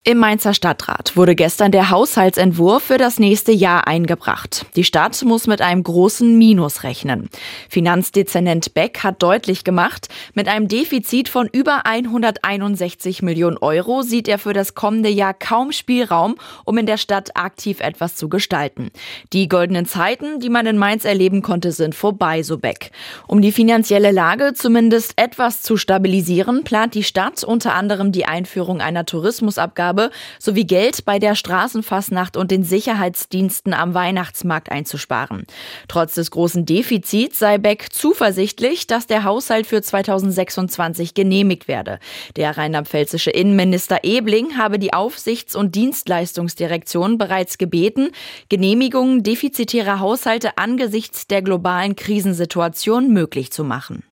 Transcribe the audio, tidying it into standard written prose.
Im Mainzer Stadtrat wurde gestern der Haushaltsentwurf für das nächste Jahr eingebracht. Die Stadt muss mit einem großen Minus rechnen. Finanzdezernent Beck hat deutlich gemacht, mit einem Defizit von über 161 Millionen Euro sieht er für das kommende Jahr kaum Spielraum, um in der Stadt aktiv etwas zu gestalten. Die goldenen Zeiten, die man in Mainz erleben konnte, sind vorbei, so Beck. Um die finanzielle Lage zumindest etwas zu stabilisieren, plant die Stadt unter anderem die Einführung einer Tourismusabgabe sowie Geld bei der Straßenfastnacht und den Sicherheitsdiensten am Weihnachtsmarkt einzusparen. Trotz des großen Defizits sei Beck zuversichtlich, dass der Haushalt für 2026 genehmigt werde. Der rheinland-pfälzische Innenminister Ebling habe die Aufsichts- und Dienstleistungsdirektion bereits gebeten, Genehmigungen defizitärer Haushalte angesichts der globalen Krisensituation möglich zu machen.